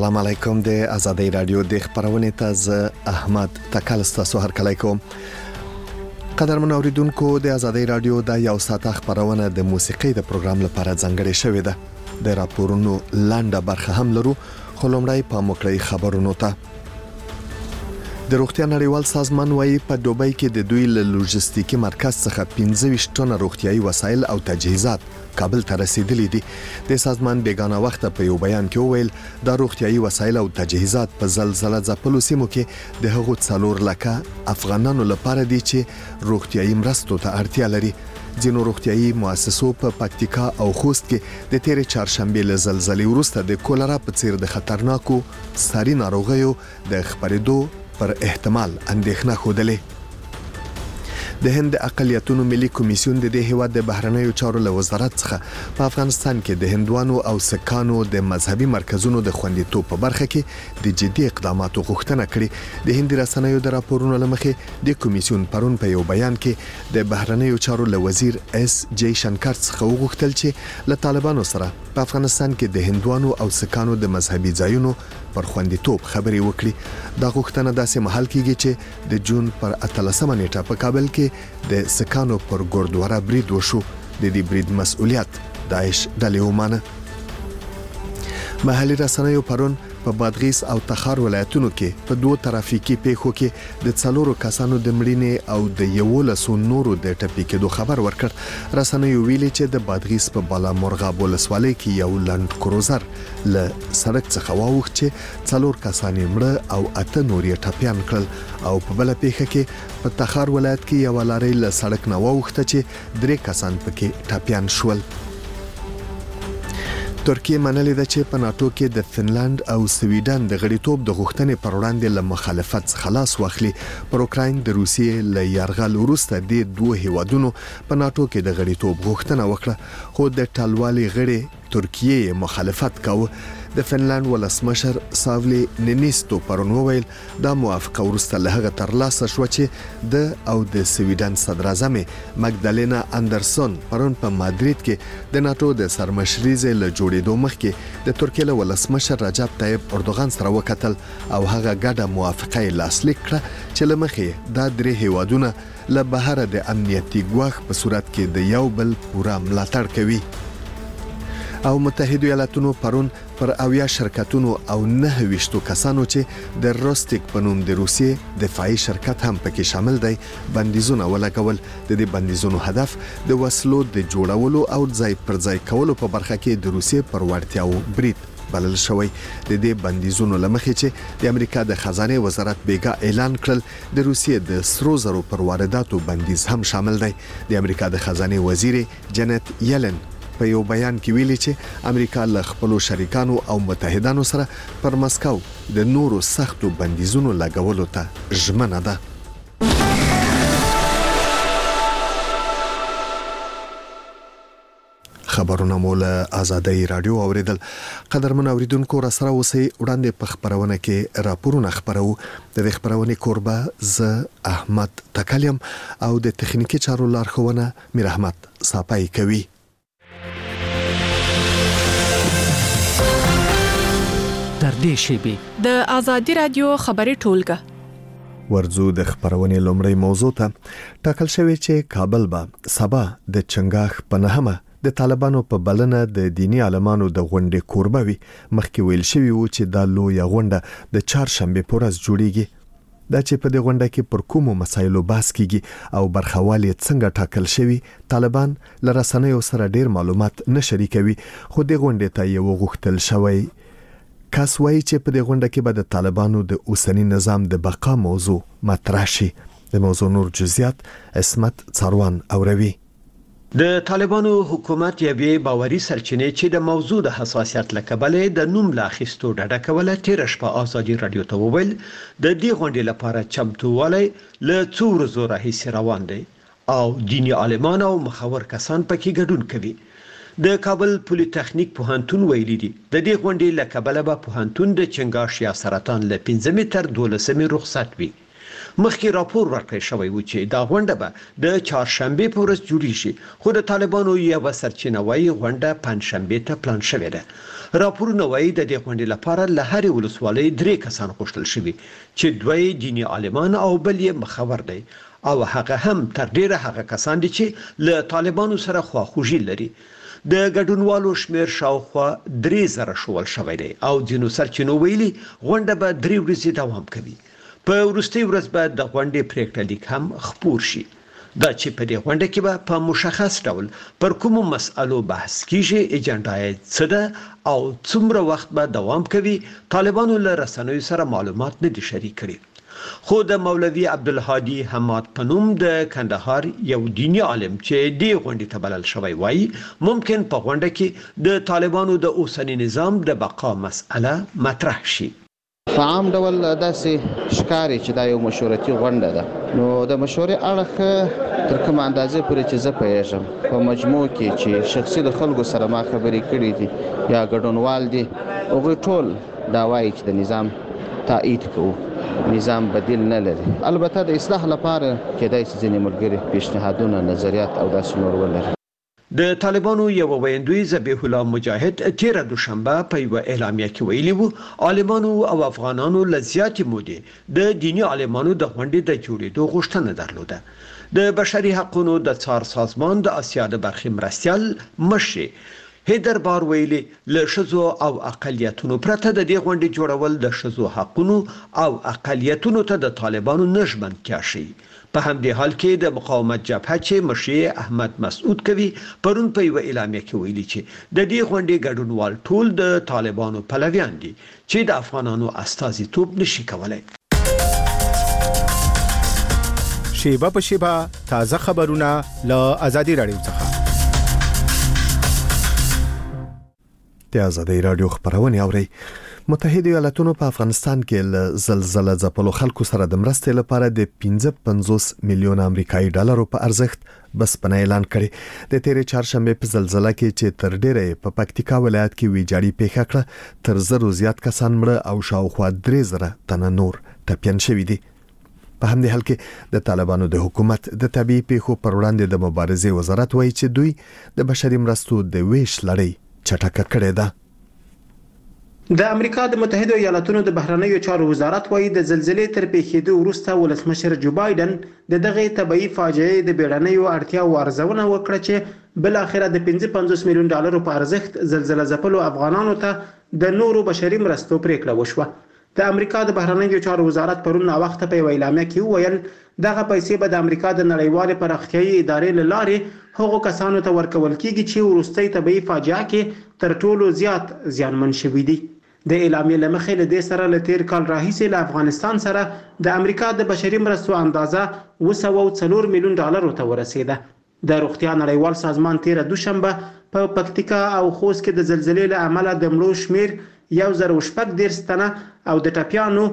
السلام علیکم. د آزادۍ رادیو د خبرونې ته ز احمد تکل ستاسو هرکلی کوم. قدرمن اوریدونکو، د آزادۍ رادیو د یو ساعت خبرونه د موسیقي د پروګرام لپاره ځانګړې شوې ده. د راپورونو لاندې برخه هم لرو، خو لومړی په موکړی خبرونو ته. د روغتیا نړیوال سازمان وايي په دوبۍ کې د دوی له لوجستیکي مرکز څخه 25 ټنه روغتیايي وسایل او تجهیزات کابل ته رسیدلي دي. د سازمان بیگانه وخت په یو بیان کې وویل د روغتیايي وسایل او تجهیزات په زلزلہ ځپلو سیمو کې د هغو 4 لکه افغانانو لپاره دي چې روغتیايي مرستو ته اړتیا لري. ځینو روغتیايي مؤسسو په پکتیکا او خوست کې د تیرې چهارشنبه له زلزلې وروسته د کولرا په څیر د خطرناکو ساري ناروغیو د خپرېدو پر احتمال اندېښنه خوده. د هند اقلیتونو ملي کمیسیون د هیواد د بهرنیو چارو له وزارت څخه په افغانستان کې د هندوانو او سکانو د مذهبي مرکزونو د خوندیتوب په برخه کې د جدي اقداماتو غوښتنه کړې. د هند رسنیو د راپورونو لمخې د کمیسیون پرون په یو بیان کې د بهرنیو چارو له وزیر اس جی شنکر څخه وغوښتل چې له طالبانو سره په افغانستان کې د هندوانو او سکانو د مذهبي ځایونو پر خوندیتوب خبرې وکړي. دا غوښتنه داسې مهال کېږي چې د جون پر 18 نیټه په کابل کې د سکانو پر ګوردواره برید وشو. د دې برید مسؤلیت داعش ډلې ومانه. محلي رسنیو پرون په بادغیس او تخار ولایتونو کې په 2 ترافیکي پیښو کې د 4 کسانو د مړینې او د 11 نورو د ټپي کېدو خبر ورکړ. رسنیو ویلي چې د بادغیس په بالا مرغاب ولسوالۍ کې یو لند کروزر له سړک څخه واوښت چې 4 کسان مړه او 8 نور یې ټپيان کړل، او په بل پیښه کې په تخار ولایت کې یو لارۍ له سړک نه واوښته چې 3 کسان پکې ټپيان شول. ترکیه منلې ده چې په ناتو کې د فنلند او سویډن د غړیتوب د غوښتنې پر وړاندې له مخالفت خلاص واخلي. پر اوکراین د روسیې له یرغل وروسته د 2 هیوادونو په ناتو کې د غړیتوب غوښتنه وکړه، خو د ټالوالي غړي ترکیه مخالفت کاوه. د فنلند ولسمشر ساولی نینیستو پرون وویل دا موافقه وروسته له هغه ترلاسه شو چې د او د سویډن صدر اعظم مګدالینا اندرسون پرون په مادرید کې د ناتو د سرمشرۍ له جوړېدو مخکې د ترکیه ولسمشر رجب طیب اردوغان سره وکتل او هغه ګډه موافقه لاسلیک کړه چې لمخې دا 3 هیوادونه له بهر د امنیتي ګواښ په صورت کې د یو بل پوره ملاتړ کوي. او متحده ایالاتونو پرون پر 80 شرکتونو او 29 کسانو چې د روستیک په نوم د روسیې دفاعي شرکت هم پکې شامل دی بندیزونه ولګول. د دې بندیزونو هدف د وسلو د جوړولو او ځای پر ځای کولو په برخه کې د روسیې پر وړتیاو برید بلل شوی. د دې بندیزونو لمخې چې د امریکا د خزانه وزارت بیګا اعلان کړل د روسیې د سرو زرو پر وارداتو بندیز هم شامل دی. د امریکا د خزانه وزیر جنت یلن په یو بیان کې ویلي چې امریکا له خپل شریکانو او متحدانو سره پر مسکو د نورو سختو بندیزونو لګولو ته ژمنه ده. خبرونه مول آزادۍ رادیو اوریدل. قدرمن اوریدونکو را سره اوسئ. وړاندې په خبرونه کې راپورونه خبرو. د خبرونې کوربه ز احمد تکلیم او د تخنیکی چارو لارښوونه میر احمد صاپای کوي. در دې شیبې د آزادۍ رادیو خبري ټولګه ورزو د خبرونې لومړی موضوع ته ټاکل شوی چې کابل به سبا د چنګاښ په نهمه د طالبانو په بلنه د دینی عالمانو د غونډې کوربه وي. مخکې ویل شوی و چې دا لویه غونډه د چهارشنبه په ورځ جوړیږي. دا چې په دې غونډه کې پر کومو مسایلو بحث کیږي او برخوالي څنګه ټاکل شوی، طالبان له رسنیو سره ډیر معلومات نه شریکوي، خو د غونډې ته یو غوښتل شوی کس وایي چې په دې غونډه کې به د طالبانو د اوسنی نظام د بقا موضوع مطرح شي. د موضوع نور جزئیات عصمت څاروان اوروي. د طالبانو حکومت یوې باوري سرچینې چې د موضوع د حساسیت له کبله د نوم لا اخیستو ډډه کوله تیر شپه آزادي رادیو ته وویل د دې غونډې لپاره چمتووالی له څو ورځو راهیسې روان دی او دینی عالمان او مخور کسان پکې ګډون کوي. د کابل پولی تخنیک پوهنتون ویلي دي د دې غونډې له کبله به پوهنتون د چنګاښ یا سرطان له 15 تر 12 رخصت وي. مخکې راپور ورکړی شوی و چې دا غونډه به د چهارشنبه په ورځ جوړیږي خو د طالبانو یو سرچینه وايي غونډه پنځشنبه ته پلان شوې ده. راپورونه وايي د دې غونډې لپاره له هرې ولسوالۍ 3 کسان غوښتل شوي چې 2 دینی عالمان او بل یې مخور دی او هغه هم تر ډیره هغه کسان دي چې له طالبانو سره خواخوږي لري. د ګډونوالو شمیر شاوخوا 3000 شول شوی دی او ځینو سرچینو ویلي غونډه به 3 ورځې دوام کوي. په وروستي ورځ به د غونډې پریکړه لیک هم خپور شي. دا چې په دې غونډه کې به په مشخص ډول پر کومو مسألو بحث کیږي، اجنډا یې څه ده او څومره وخت به دوام کوي، طالبانو له رسنیو سره معلومات نه دي شریک کړي. خو د مولوي عبدالهادي حماد پنوم د کندهار یو دینی عالم چې دی غونډې ته بلل شوی وایي ممکن په غونډه کې د طالبانو د اوسنی نظام د بقا مسأله مطرح شي. په عام ډول داسې ښکاري چې دا یو مشورتي غونډه ده. نو د مشورې اړخ تر کومه اندازې پورې چې زه پوهیږم په مجموع کې چې شخصي د خلکو سره ما خبرې کړې دي یا ګډونوال دي هغوی ټول دا وایي چې د نظام تایید کوو، نظام بدیل نه لري. البته د اصلاح لپاره کېدای شي ځینې ملګري پیشنهادونه، نظریات او داسې نور ولري. د طالبانو یو ویندوی ذبیح الله مجاهد تیر دوشنبه په یو اعلامیه کې ویلي وو عالمانو او افغانانو لزیاتې مودې د دینی عالمانو د غونډې د جوړېدو غوښتنه درلوده. د بشري حقوقو د څار سازمان د اسیا د برخې مرستیال مشر هیدر بار ویلي له شذو او اقلیتونو پرته د دې غونډې جوړول د شذو حقوقو او اقلیتونو ته د طالبانو نشمن کیاشي. په همدې حال کې د مقاومت جبهه چې مشر احمد مسعود کوي پرون په یو اعلامیه کې ویلي چې د دې غونډې ګډونوال ټول د طالبانو پلویان دي چې د افغانانو استازیتوب نشي کولای. شیبه په شیبه تازه خبرونه له آزادي رادیو څخه. د آزادي رادیو خبرونه اوري. متحده ایالاتونو په افغانستان کې له زلزلې ځپلو خلکو سره د مرستې لپاره د 55 میلیون امریکایي ډالرو په ارزښت بسپنه اعلان کړي. د تیرې چهارشنبه په زلزلې کې چې تر ډیره په پکتیکا ولایت کې ویجاړي پیښه کړه تر 1000 زیات کسان مړه او شاوخوا 3000 تنه نور ټپيان شوي دي. په همدې حال کې د طالبانو د حکومت د طبيعي پیښو پر وړاندې د مبارزې وزارت وایي چې دوی د بشري مرستو د ویش لړۍ چټکه کړې ده. د امریکا د متحده ایالاتونو د بهرنیو چارو وزارت وایي د زلزلې تر پیښېدو وروسته ولسمشر جو بایدن دغه طبيعي فاجعې د بیړنیو اړتیاو ارزونه وکړه چې بل اخره د 55 میلیون ډالرو په ارزښت زلزلې ځپلو افغانانو ته د نورو بشري مرستو پریکړه وشوه. د امریکا د بهرنیو چارو وزارت پرون وخت په اعلامیه کې ویل دغه پیسې به د امریکا د نړیوالې پراختیايي ادارې لاره هغو کسانو ته ورکول کیږي چې وروستي طبيعي فاجعه کې تر ټولو زیات زیانمن شوي دي. د اعلامیې لمخې له دې سره له تیر کال راهیسې له افغانستان سره د امریکا د بشري مرستو اندازه 204 میلیون ډالرو ته ورسېده. د روغتیا نړیوال سازمان تیر دوشنبه په پکتیکا او خوست کې د زلزلې له امله د مړو شمیر 1014 تنه او د ټپيانو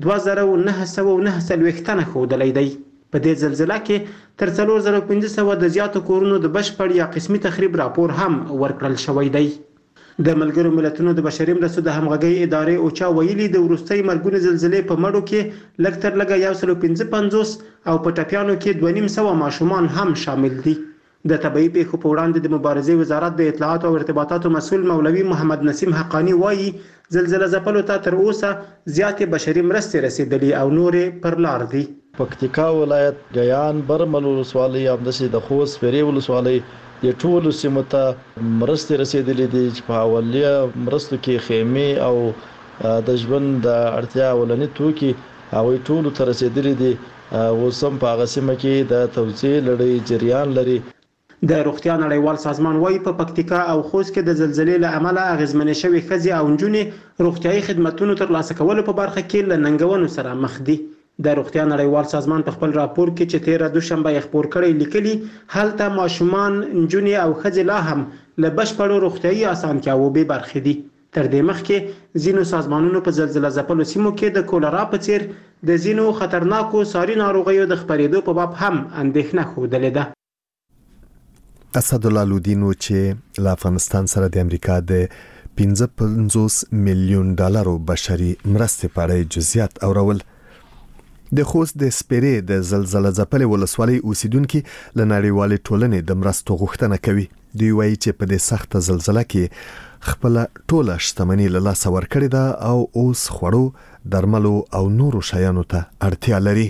2909 تنه ښودلی دی. په دې زلزلې کې تر 4500 د زیاتو کورونو د بشپړ یا قسمي تخریب راپور هم ورکړل شوی دی. د ملګرو ملتونو د بشري مرستو د همغږي ادارې اوچا ویلي د وروستي مرګونو زلزلې په مړو کې لږ تر لږه 155 او په ټپيانو کې 250 ماشومان هم شامل دي. د طبيعي پیښو په وړاندې د مبارزې وزارت د اطلاعات او ارتباطاتو مسؤل مولوي محمد نسیم حقانی وایي زلزلې ځپلو ته تر اوسه زیاتې بشري مرستې رسیدلې او نورې پر لار دي. پکتیکا ولایت ګیان برمل ولسوالۍ همداسې د خوست پیرې ولسوالۍ د ټولو سیمو ته مرستې رسیدلې دي چې په اولیه مرستو کې خیمې او د ژوند د اړتیا ولني توکي او ټولو ته رسیدلې دي. اوسم په هغه سیمه کې د توزیع لړۍ جریان لري. د روغتیا نړیوال سازمان وايي په پکتیکا او خوست کې د زلزلې له امله اغیزمنې شوې ښځې او نجونې روغتیايي خدماتونو ترلاسه کولو په برخه کې له ننګونو سره مخ دي. د روغتیا نړیوال سازمان په خپل راپور کې چې تیر دوشنبه یې خپور کړی لیکلي هلته ماشومان، نجونې او ښځې لا هم له بشپړو روغتیايي اسانتیاوو بې برخې دي. تر دې مخکې ځینو سازمانونو په زلزلې ځپلو سیمو کې د کولرا په څیر د ځینو خطرناکو ساري ناروغیو د خپرېدو په باب هم اندېښنه ښودلې ده. اسدالله لودینو چې له افغانستان سره د امریکا د 55 میلیون ډالرو بشري مرستې په اړه جزئیات اورول. د خوست د سپېرې د زلزلې ځپلې ولسوالۍ اوسیدونکو له نړیوالې ټولنې د مرستو غوښتنه کوي. دوی وایي چې په دې سخت زلزلې کې خپل ټوله شتمنۍ له لاسه ورکړې ده او اوس خوړو، درملو او نورو شیانو ته اړتیا لري.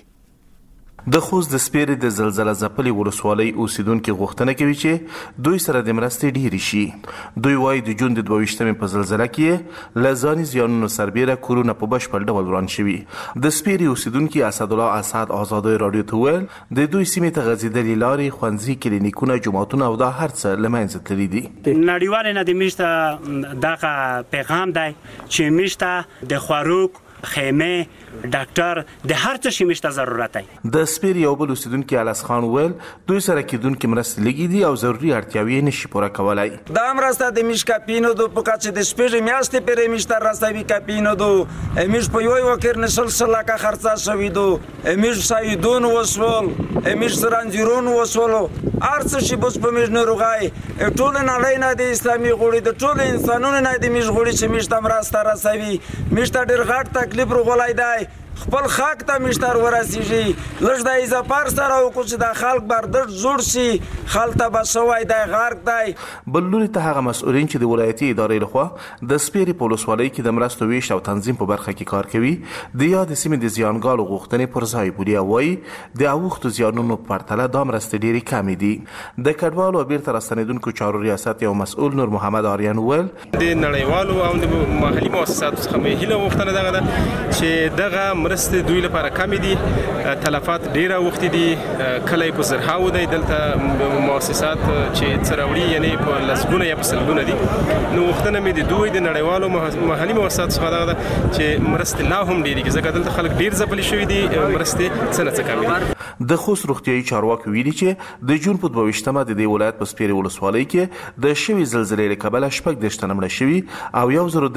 د خوست د سپېرې د زلزلې ځپلې ولسوالۍ اوسیدونکو غوښتنه کوي چې دوی سره د مرستې ډېری شي. دوی وایي د جون د 22مې په زلزلې کې له ځاني زیانونو سربېره کورونه په بشپړ ډول وران شوي. د سپېرې اوسیدونکو اسدالله اسد آزادۍ رادیو ته ویل د دوی سیمې ته غځېدلې لارې، ښوونځي، کلینیکونه، جوماتونه او دا هر څه له منځه تللي دي. نړیوال نه د میشته دغه پیغام دی چې میشته د خوراک، خیمه، ډاکټر د هر څه شي مشته ضرورت دی. د سپېرې یو بل اوسیدونکو الیاس خان ویل دوی سره کېدونکې مرستې لږې دي او ضروري اړتیاوې نشي پوره کولای. دا مرسته د میش کپینو دو په کچه د شپږ میاشتې پرې میشته راستوي کپینو دو میش په یو وکر نسل سلاکه خرڅه شوی دو میش سایدون وسول میش سرانجیرون وسول ارڅ شي بس په میش نه روغای ټول نه نه د اسلامي غوړي د ټول انسانونو نه د میش غوړي چې میشته مرسته راستوي. میشته ډېر غټ تکلیف روغلای دی، خپل خاک ته مشتر ورسیږي، لږ د اضافار سره وکړو چې د خلک برداشت جوړ شي، خلک ته به شوی دی غرق دی. بل لوري ته هغه مسؤلین چې د ولایتي ادارې لخوا د سپېرې په ولسوالۍ کې د مرستو ویش او تنظیم په برخه کې کار کوي د یاد سیمې د زیانګالو غوښتنې پر ځای بولي او وایي د اوښتو زیانونو په پرتله دا مرستې ډېرې کمې دي. د کډوالو او بیرته راستنېدونکو چارو ریاست یو مسؤل نور محمد آریان ویل د نړیوالو او د محلي مؤسساتو څخه مې هیله غوښتنه دغه ده چې دغه مرستې دوی لپاره کمې دي، تلفات ډېره اوښتې دي، کلی په زرهاو دی، دلته مؤسسات چې څه راوړي یعنې په لسګونه یا په سلګونه دي. نو غوښتنه مې د دوی د نړیوالو محلي مؤسساتو څخه دغه ده چې مرستې لا هم ډېرې کړي ځکه دلته خلک ډېر ځپلي شوي دي، مرستې څه نه څه کمې دي. د خوست روغتیایي چارواکو ویلي چې د جون په 22مه د دې ولایت په سپېرې ولسوالۍ کې د شوي زلزلې له کبله 40 تنه مړه شوي او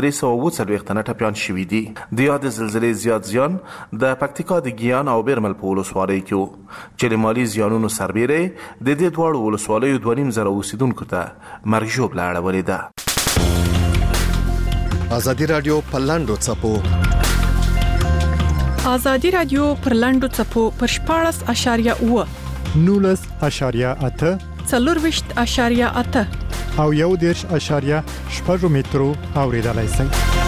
1340 تنه ټپیان شوي دي. د یاد زلزلې زیات زیان د پکتیکا د ګیان او بیرمل په ولسوالۍ کې و چې د مالي زیانونو سربېره د دې دواړو ولسوالیو 2.5 اوسیدونکو ته مرګ ژوبله اړولې ده. ازادي رادیو په لاندو څپو ازادي رادیو پر لاندو څپو پر 14.8 19.8 24.8 او 1.8 مترو اوریدلای شئ.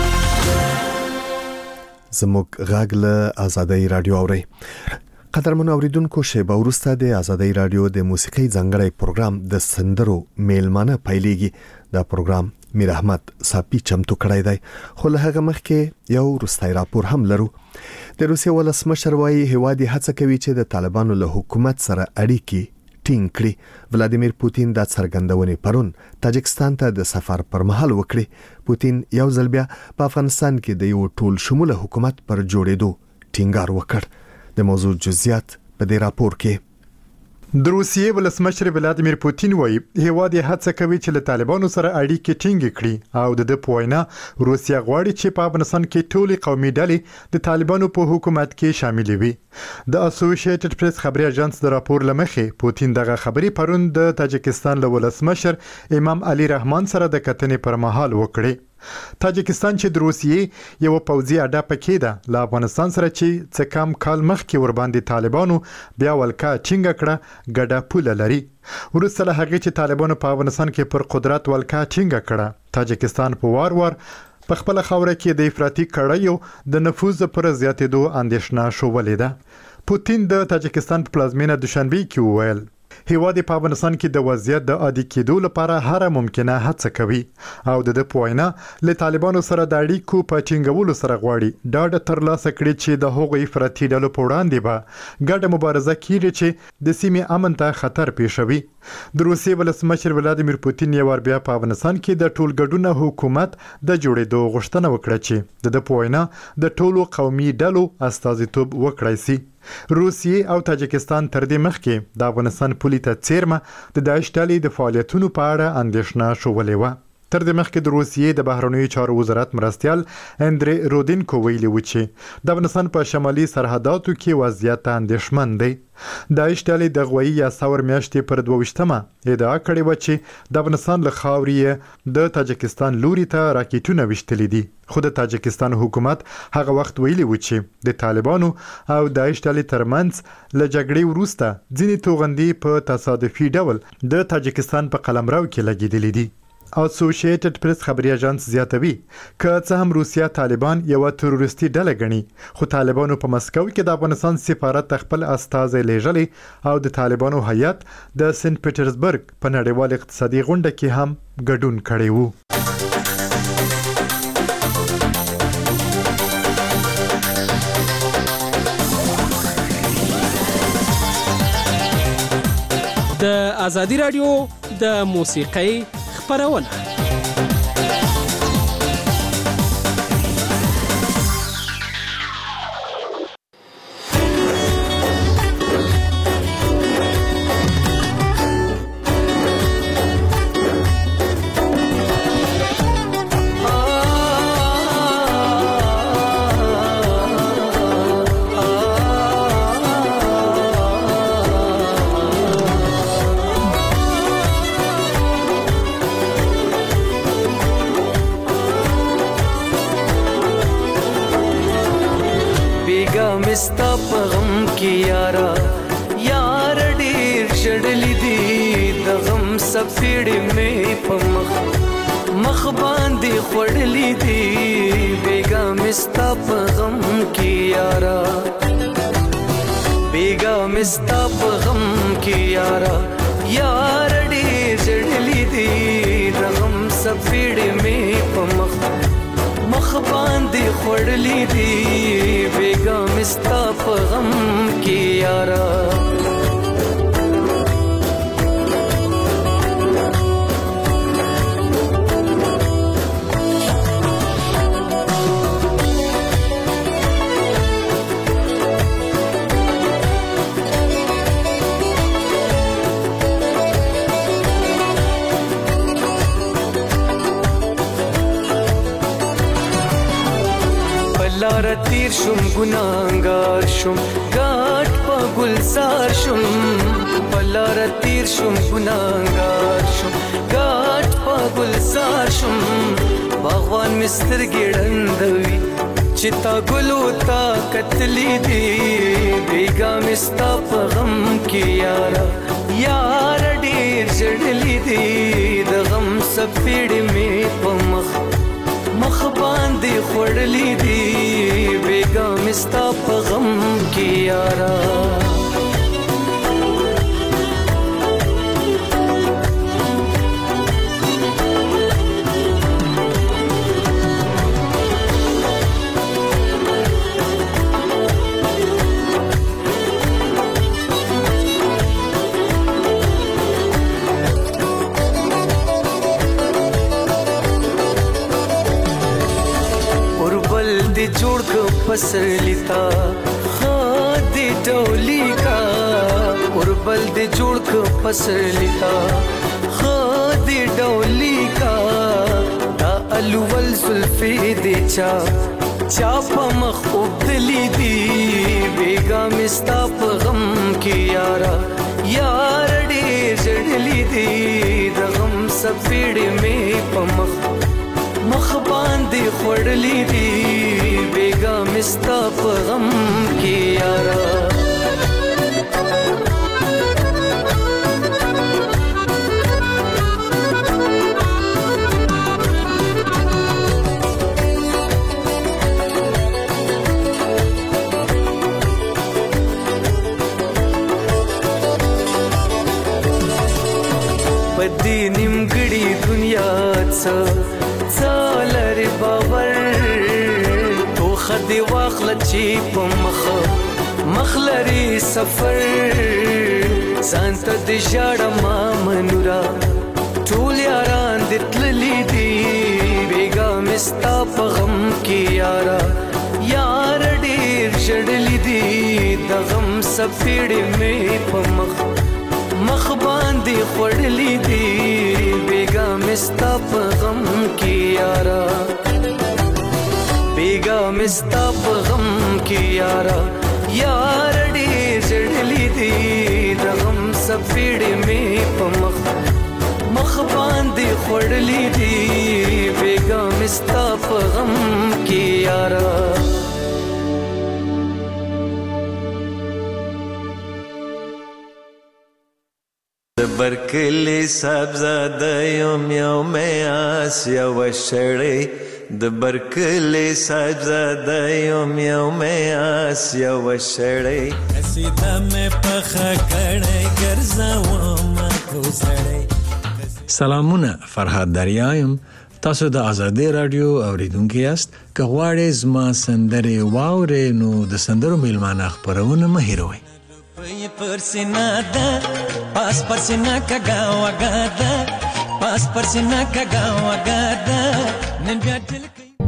زموږ غږ له ازادي رادیو اوري. قدرمن اوریدونکو شیبه وروسته د ازادي رادیو د موسیقي ځانګړی پروګرام د سندرو میلمانه پیلېږي. دا پروګرام میر احمد صاحب چمتو کړی دی، خو له هغه مخکې یو وروستی راپور هم لرو. د روسیې ولسمشر وایي هیواد هڅه کوي چې د طالبانو له حکومت سره اړیکې ټینګ کړي. ولادیمیر پوتین د څرګندونې پرون تاجکستان ته د سفر پر مهال وکړي. پوتین یو ځل بیا په افغانستان کې د یو ټول شموله حکومت پر جوړېدو ټینګار وکړ. د موضوع جزئیات په دې راپور کې. د روسیې ولسمشر ولادیمیر پوتین وایي هیواد هڅه کوي چې له طالبانو سره اړیکې ټینګ کړي او د پوینا روسیا غواړي چې په افغانستان کې ټولي قومي ډلې د طالبانو په حکومت کې شامل وي. د اسوسییټډ پریس خبري اژانس د راپور لمخې پوتین دغه خبري پرون د تاجکستان له ولسمشر امام علي رحمان سره د کتنې پر مهال وکړي. تاجکستان چې د روسیې یو پوځي اډه پکې ده له افغانستان سره چې څه کم کال مخکې ور باندې طالبانو بیا ولکه ټینګه کړه ګډه پوله لري. وروسته له هغې چې طالبانو په افغانستان کې پر قدرت ولکه ټینګه کړه تاجکستان په وار په خپل خوره کې د افراطي کړیو د نفوذ پر زیاتېدو اندېښنه شولې ده. پوتین د تاجکستان په پلازمینه دوشنبه کې وویل هیواد په افغانستان کې د وضعیت د عادي کېدو لپاره هر ممکنه هڅه کوي او د پوینا له طالبانو سره د اړیکو په ټینګولو سره غواړي ډاډ ترلاسه کړي چې د هغوی افراطي ډلو په وړاندې به ګډه مبارزه کیږي چې د سیمې امن ته خطر پیښوي. د روسیې ولسمشر ولادیمیر پوتین یو ور بیا په افغانستان کې د ټولګډونه حکومت د جوړېدو غوښتنه وکړه چې د پوینا د ټولو قومي ډلو استازیتوب وکړي سي. روسیې او تاجکستان تر دې مخکې د افغانستان پولې ته څیرمه د داعش ډلې د فعالیتونو په اړه اندېښنه شولې وه. تر دې مخکې د روسیې د بهرنیو چارو وزارت مرستیال اندری رودینکو ویلي و چې د افغانستان په شمالي سرحداتو کې وضعیت اندېښمن دی. داعش ډلې د غوي یا ثور میاشتې پر 22مه ادعا کړې و چې د افغانستان له خاورې د تاجکستان لوري ته راکېټونه وشتلي دي، خو د تاجکستان حکومت هغه وخت ویلي و چې د طالبانو او داعش ډلې ترمنځ له جګړې وروسته ځینې توغندي په تصادفي ډول د تاجکستان په قلمرو کې لګېدلې دي. اسوسییټډ پریس خبري اژانس زیاتوي که څه هم روسیا طالبان یو تروریستي ډله ګڼي، خو طالبانو په مسکو کې د افغانستان سفارت خپل استازی لیږلی او د طالبانو هیئت د سنت پیټرزبرګ په نړیوال اقتصادي غونډه کې هم ګډون کړی وو. د ازادي رادیو د موسیقۍ خبرونه. مستا پغم کی یارا یار ډیر شړلی دی د غم سفیړې مې په مخ باندې خړلی دی بیگا مستا پغم کی یارا بیگا مستا پغم کی یارا یار ډیر شړلی دی د غم سفیړې مې په مخ باندې خړلی دی بیگا مستا په غم کې یارا لار تیر شم ګناهګار شم ګاټ په ګلزار شم بلار تیر شم ګناهګار شم ګاټ په ګلزار شم باغوان مستر ګړندوي چې تا ګلو تا کتلی دی بیگا مستا په غم کې یارا یار ډیر جړلی دی د غم سپېړې مې په مخ باندې خړلی دی بیگا مستا په غم کې یارا جوړ کو پسر لیتا خاد ډولی کا اوربل دې جوړ کو پسر لیتا خاد ډولی کا دا الول زلفی دې چا په مخ وبدلی دی بیگا مستا په غم کې یارا یار ډېر جړلی دی د غم سپېړې مې په مخ باندې خړلی دی بیگا مستا په غم کې یارا پدې نیمګړي دنیا څالر باور تو خدي واخل چې په مخ لري سفر سانت د ژړ ما منورا ټول یاران د تللی دی بیگا مستا په غم کې یارا یار ډېر جړلی دی د غم سپېړې مې په مخ باندې خړلی دی بیگا مستا په غم کې یارا بیگا مستا په غم کې یارا یار ډېر زړلی دی د غم سپېړې مې په مخ باندې خوړلی دی بیگا مستا په غم کې یارا برکلی سبزاده یم یوم آسیا و شړی د برکلی سبزاده یم یوم آسیا و شړی قصیده مې پخه کړی ګرځوم کوسړی. سلامونه، فرهاد دریایم. تاسو د آزادۍ رادیو اوریدونکي یاست. که غواړئ زما سندرې واورئ نو د سندرو میلمانه خپرونه مه هېروئ. پرسینا ده پاس پرسینا کګا وګا ده پاس پرسینا کګا وګا ده نن بیا دل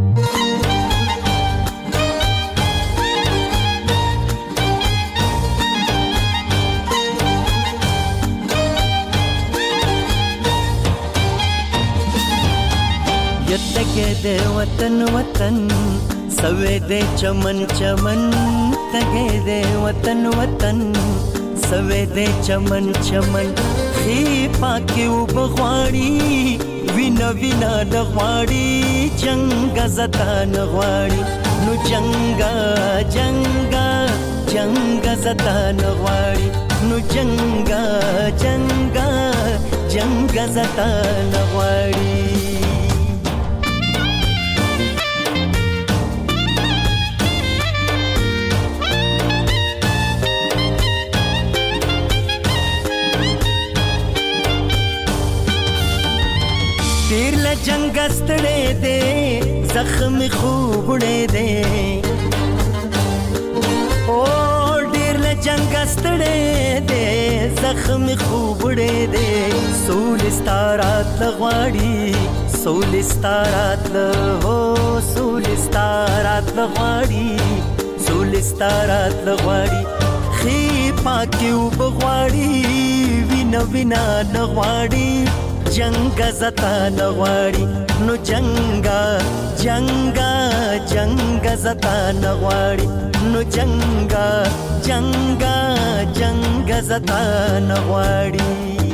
یتګه ده وطن وطن سوي ده چمن چمن تګه ده وطن وطن سوي ده چمن چمن خي پاکي وبغواړي وینا وینا نغواړي جنگ زتا نغواړي نو جنگا جنگا جنگ زتا نغواړي نو جنگا جنگا جنگ زتا نغواړي. ډیر له جنگ ستړې دې زخم خوبړې دې او ډیر له جنگ ستړې دې زخم خوبړې دې سولستارات لغواړي سولستارات له هو سولستارات لغواړي سولستارات لغواړي خي پاکي وبغواړي وینا وینا نغواړي جنگ زتا نغواړي نو جنگا جنگا جنگ زتا نغواړي نو جنگا جنگا جنگ زتا نغواړي.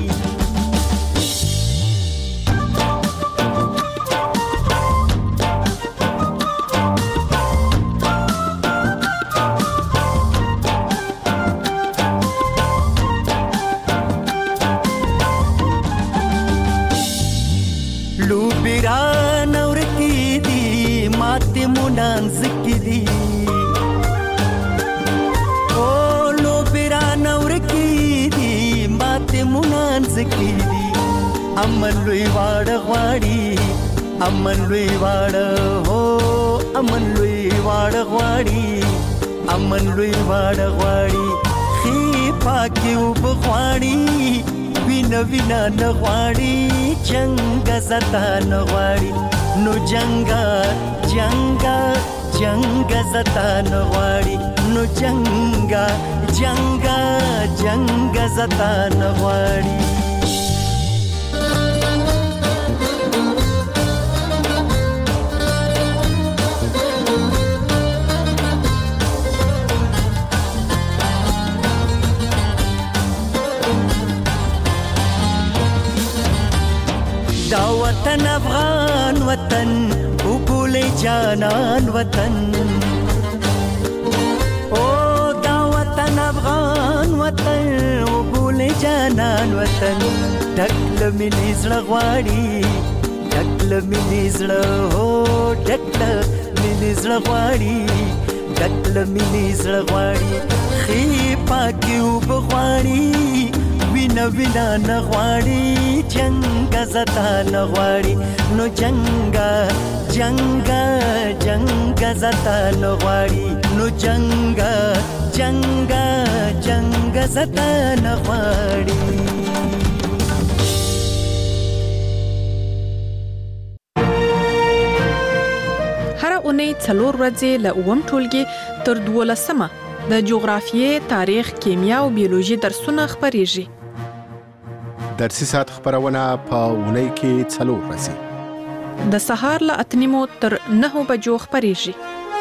ذکری او لو بیران اور کی دی مات منان ذکری امن لوی واړ غواړي امن لوی واړ هو امن لوی واړ غواړي امن لوی واړ غواړي خي پاکي وبغواړي وینا وینا نغواړي جنگ زتا نغواړي نو جنگا جنگا جنگ زتا نغواړي نو جنگا جنگا جنگ زتا نغواړي. دا وطن افغان وطن وګولې جانان وطن او دا وطن افغان وطن وګولې جانان وطن ډکل مې زړه غواړي ډکل مې زړه هو ډکل مې زړه غواړي ډکل مې زړه غواړي خي پاکي وبغواړي وینا وینا نغواړي جنگ زتا نغواړي نو جنگا جنگا جنگ زتا نغواړي نو جنگا جنگا جنگ زتا نغواړي. هر اونۍ 4 ورځې له اووم ټولګي تر 12مه د جغرافیې، تاریخ، کیمیا او بیولوژي درسونه خپریږي. درسي ساعت خبرونه په اونۍ کې 4 ورځې د سهار له 8 تر 9 بجو خبريږي.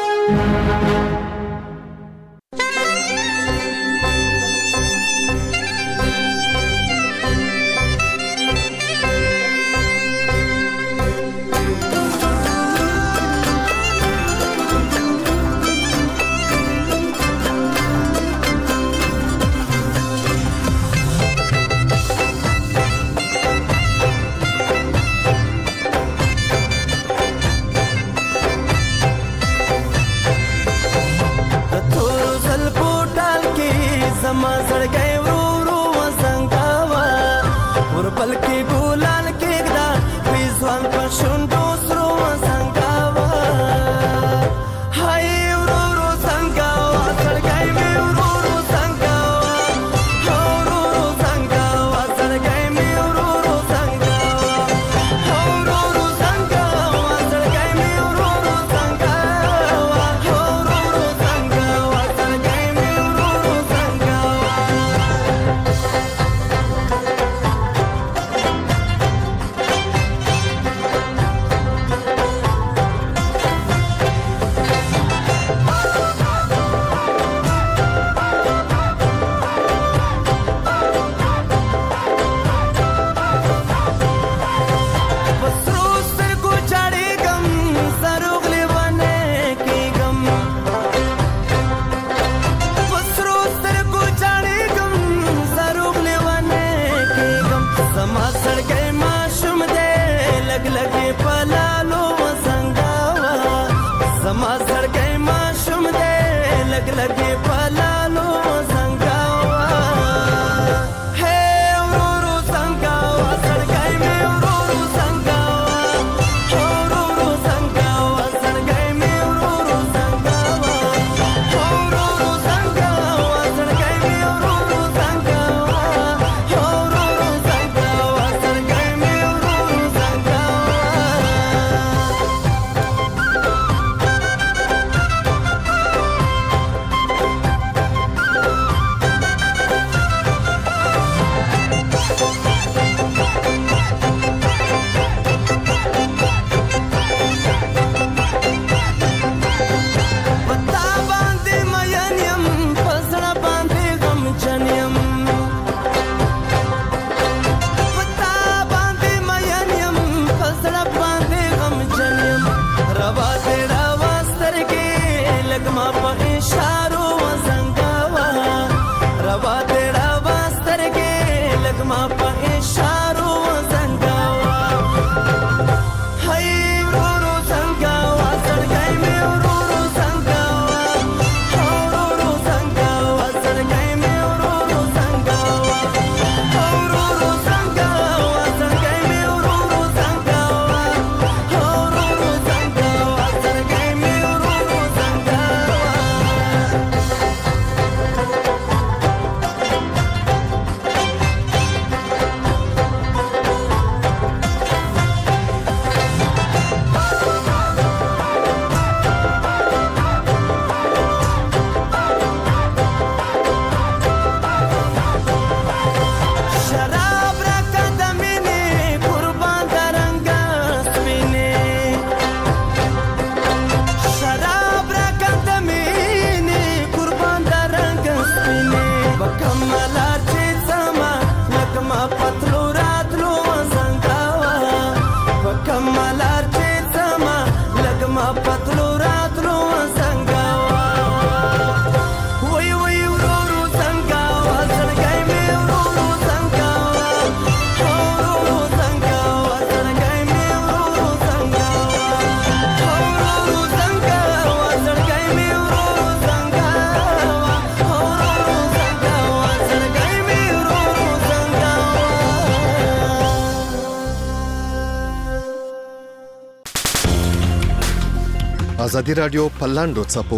ازادي رادیو په لاندو څپو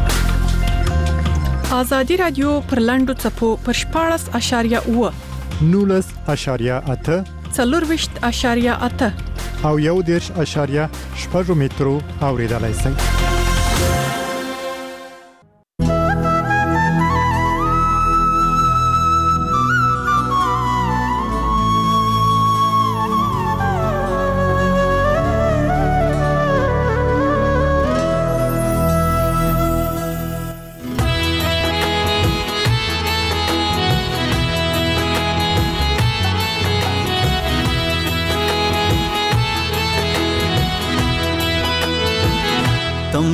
ازادي رادیو پر لاندو څپو پر 14.8 19.8 40.8 او 1.8 مترو اوریدلای شئ.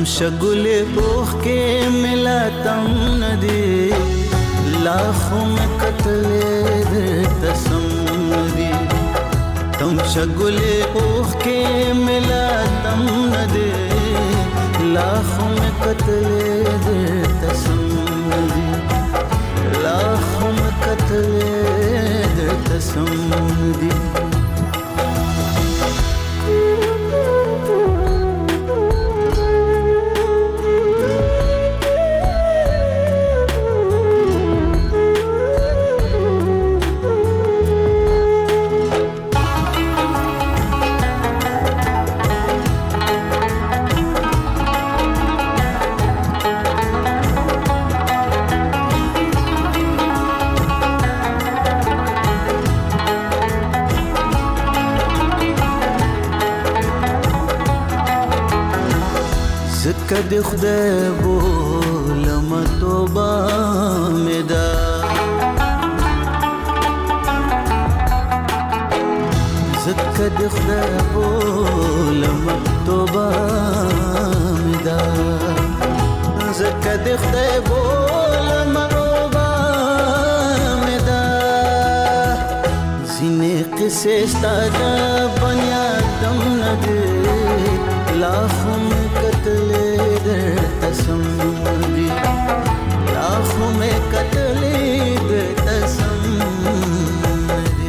शगुले ओख के मिला तम नदी लाखों में कतले दे तसम्मदी तुम शगुले ओख के मिला तम नदी लाखों में कतले दे तसम्मदी लाखों में कतले दे तसम्मदी کدی خدای بولم توبه میدا زد کدی خدای بولم توبه میدا زد کدی خدای بولم توبه میدا زینه قصه استاد بنیادم ندی लाखों में कतले दे तसम्मदी लाखों में कतले दे तसम्मदी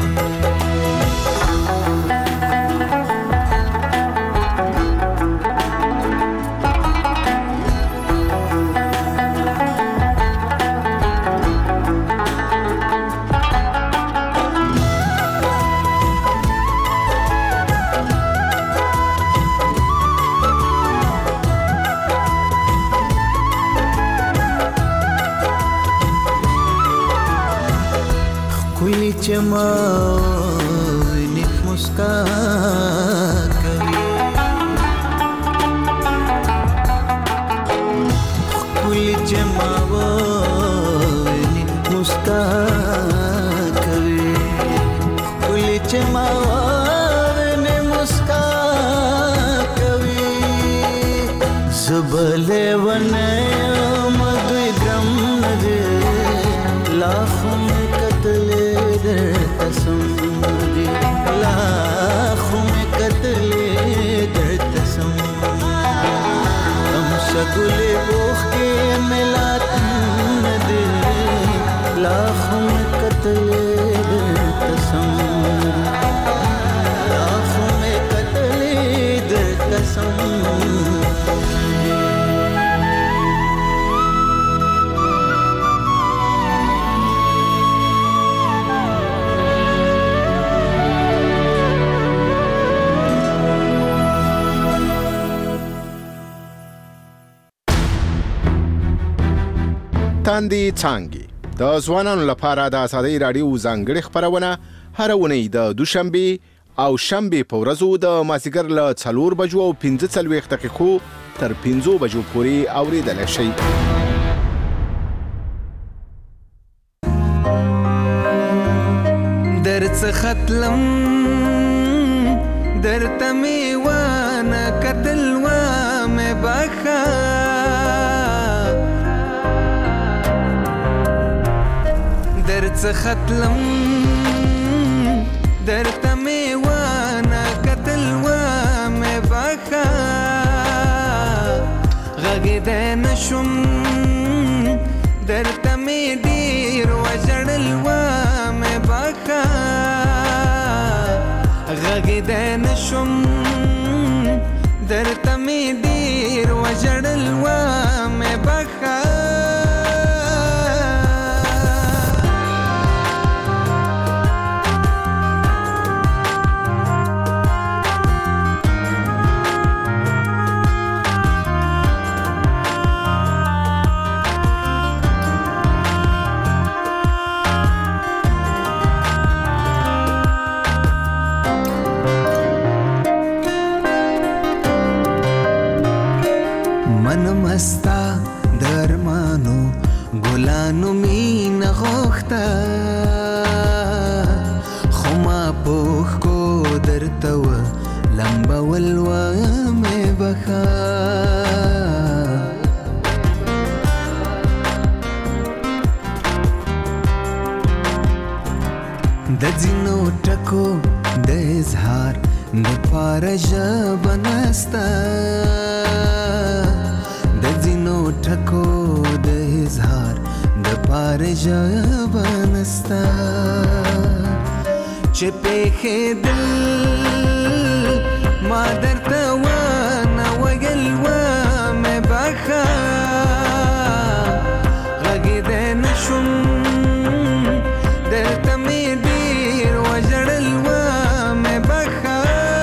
चमा निक मुस्कान कभी कुल चमा निक मुस्कान कभी कुल चमा ने मुस्कान कभी जुबले बने मधुर ग्रम नदे लाखों में कतले तसम्मदी लाखों में कतले दे तसम्मदी तुम शगुले ओख के मिला नदी लाखों में कतले दे तसम्मदी लाखों में कतले दे तसम्मदी تاندې څانګې د ځوانانو لپاره د ازادۍ رادیو ځانګړې خبرونه هر اونۍ د دوشنبه او شنبه په ورځو د مازیګر له 4 بجو او 15 دقیقو تر 15 بجو پورې اوریدل شي. درڅ ختلم درته میوانه کتل و مې بخا درڅ ختلم درته میوانه کتل و مې بخا غږېدی نشم درته مې ډېر وژړل و مې بخا غږېدی نشم درته مې ډېر وژړل و مې بخا من مستا د ځینو ټکو د اظهار د پاره ژبه نسته د ځینو ټکو د اظهار د پاره ژبه نسته چې پېښېدل ما درته ونه ویل ومې بخه غږېدی نه شوم درته مې ډېر وژړل ومې بخه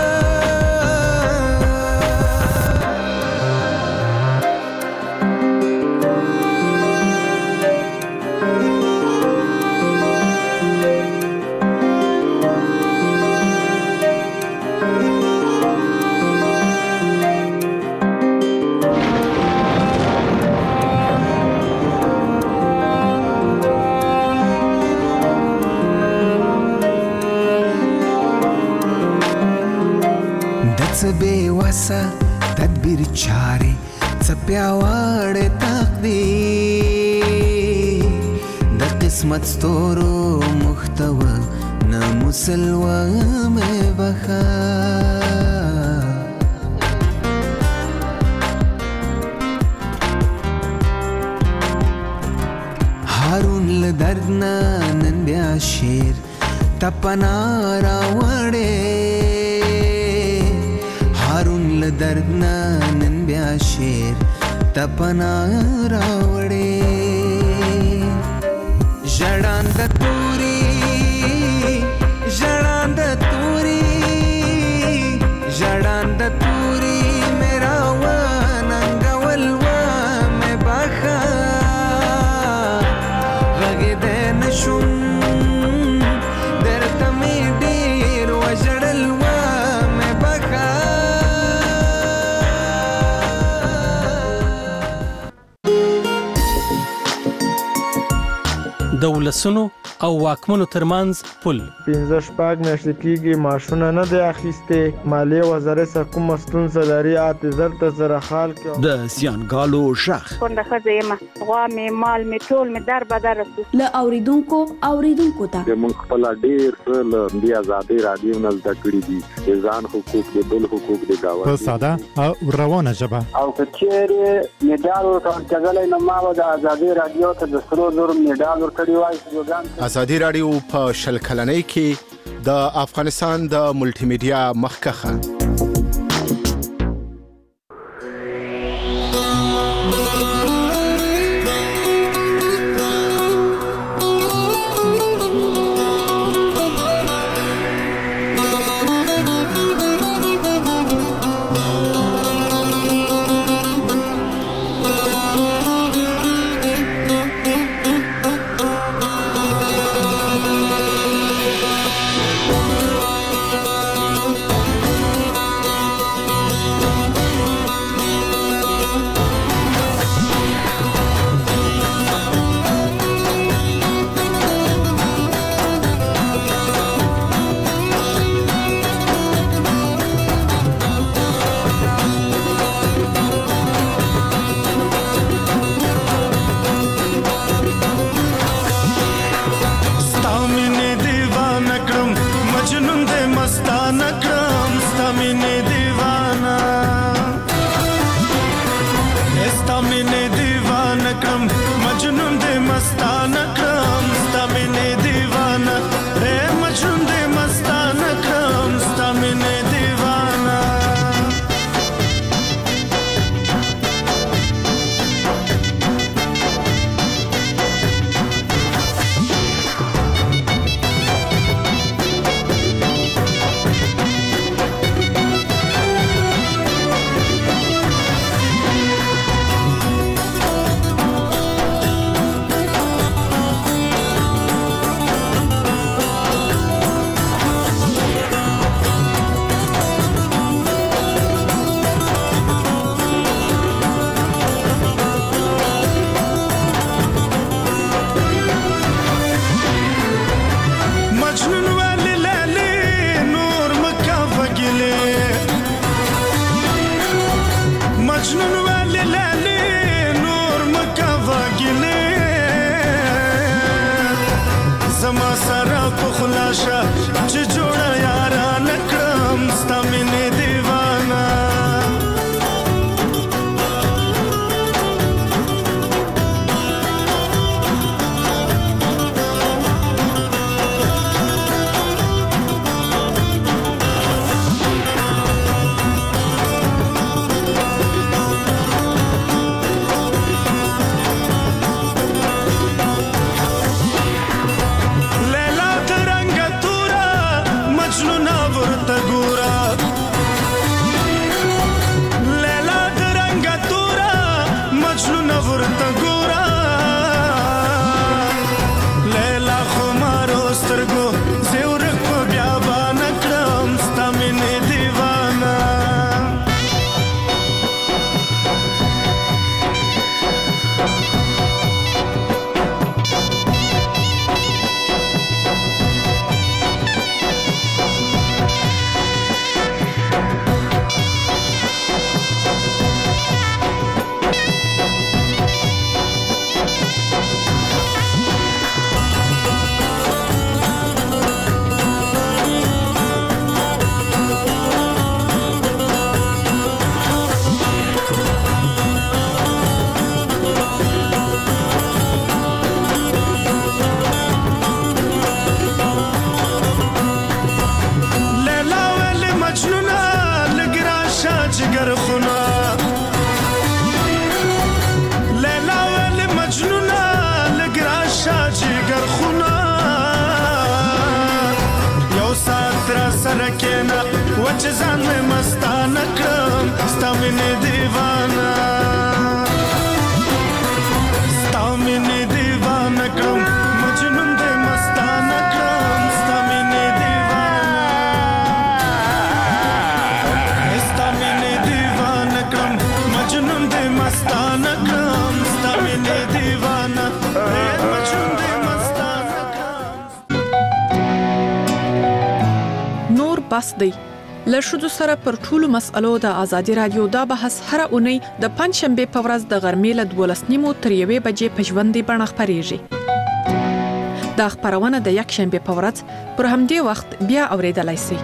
څه بې وسه تدبیر چارې څه پیاوړی تقدیر د قسمت ستورو محتوه ناموسلوه مې بخه هارون له درد نه نن بیا شعر تپنا راوړې هارون له درد نه نن بیا شعر تپنا راوړې ژړانده توري ژړانده توري ژړانده توري مې راوننګول ومې بخه غږېدی نه شوم درته مې ډېر وژړل ومې بخه د ولسونو او واکمنو ترمنځ پل 15 میاشتې کېږي معاشونه نه دی اخیستې مالیې وزارت سره کومه ستونزه لري اعتذار ته سره حال کې د زیانګالو شخ کونډه ښځه یم غوا مې مال مې ټول مې در بدر رسو له اوریدونکو ته موږ خپل ډېر له دې آزادۍ رادیو نه زده کړي دي ځان حقوق دي بل حقوق دي گاوه په ساده او روانه ژبه او کچېره میډال ورکړل نو ما د آزادۍ رادیو ته د 300 میډال ورکړی وای ازادي رادیو په شل کلنۍ کې د افغانستان د ملټي میډیا مخکخه سره کېنا وچ ځان مې مستانه کړم ستا مینې دیوانه ستا مینې دیوانه کړم مجنون دې مستانه کړم ستا مینې دیوانه ستا مینې دیوانه کړم مجنون دې مستانه کړم ستا مینې دیوانه مجنون دې بس دی له ښځو سره پر ټولو مسألو د ازادي رادیو دا بحث هر اونۍ د پنځشنبه په ورځ د غرمې له 12:30 تر 1 بجې په ژوندۍ بڼه خپرېږي. دا خبرونه د یک شنبه په ورځ پر همدې وخت بیا اوریدلای شئ.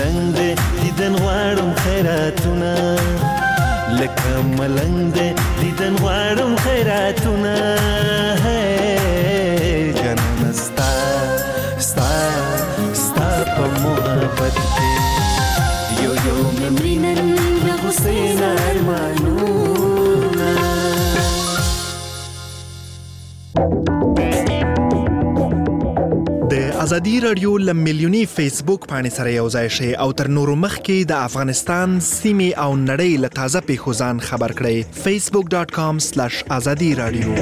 ملنګ دې دیدن غواړم خیراتونه لکه ملنګ دې دیدن غواړم خیراتونه جانانه ستا ستا ستا په محبت کې یو یو ممرینن د حسین ارمانونه د ازادي رادیو لمیلیونی فیسبوک باندې سره یو ځای شي او تر نورو مخکې د افغانستان سیمې او نړۍ له تازه پیښو ځان خبر کړئ facebook.com/azadi radio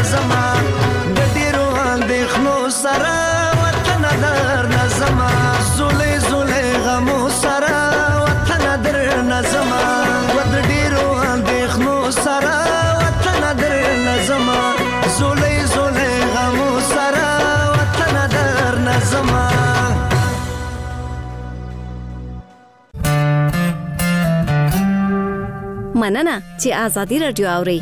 نظما د ډیرو اندېښنو سره وطن در نظما زولې زولې غمو سره وطن در نظما و د ډیرو اندېښنو سره وطن در نظما زولې زولې غمو سره وطن در نظما مننه چې آزادي رادیو اوري.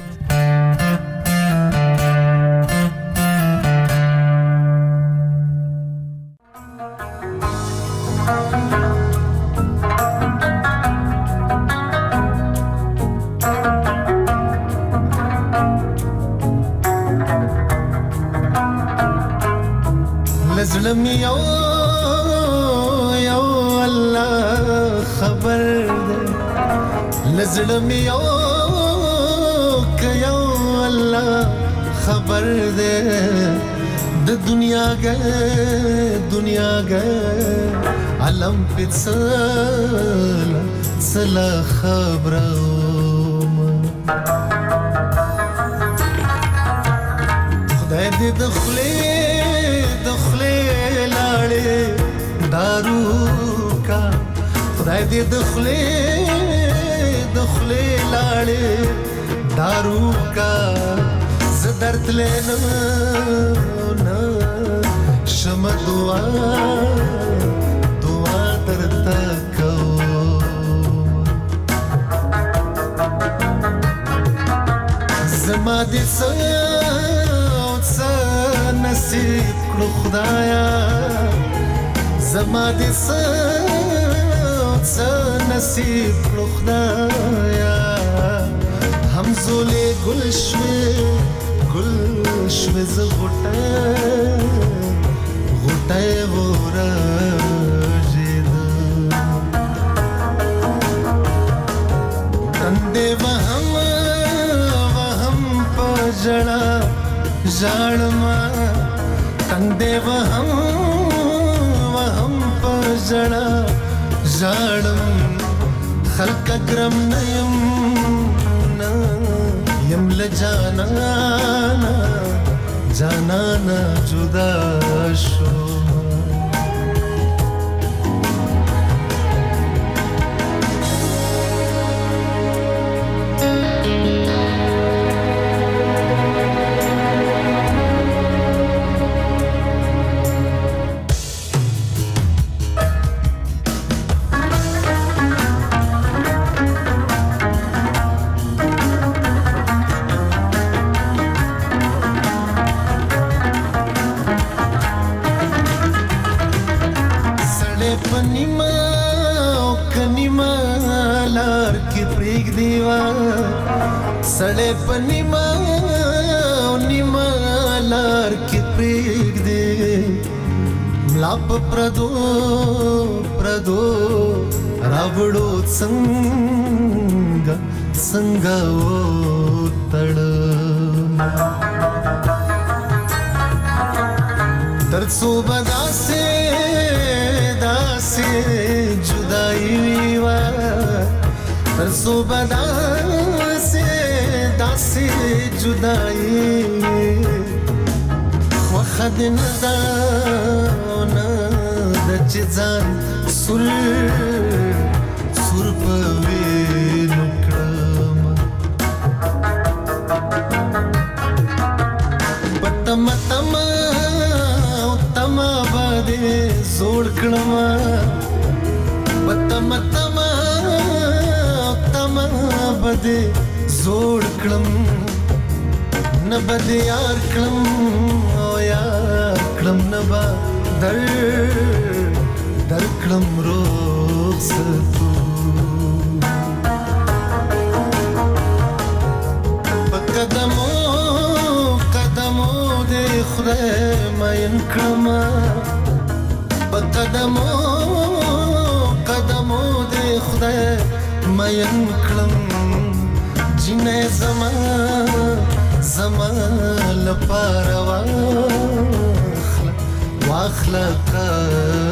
لزلم یو الله خبر ده لزلم یو الله خبر ده د دنیا گه علم پڅلا خبرم خدای دې دخلې لاړې دارو کا خدای دې دخلې لاړې دارو کا زدرت لینا شم دعا درتا کو زما دې څه نصیب کړو خدایا زما دې څه نصیب کړو خدایا همزولې گل شوي ز غټه ورژید تندې وهم پجړه ژړما تندې وهم پجړه ژړم خلق کرم نیم یم لجانانا جدا شو सड़े पनिमा लार के प्रेग दे लाप प्रदो रावड़ो संगा ओ तड़ तरसो बदा से जुदाई वा तरसो बदा से जुदाई وخد نداونا د چزان سر پوي نکړم پتم باندې زوړ کړم پتم باندې زوړ کړم نبد یار کړم او یار کړم نبا در کړم رخصتو قدمو دې خدای ماین کړم قدمو دې خدای ماین کړم جنې زما لپاره واخله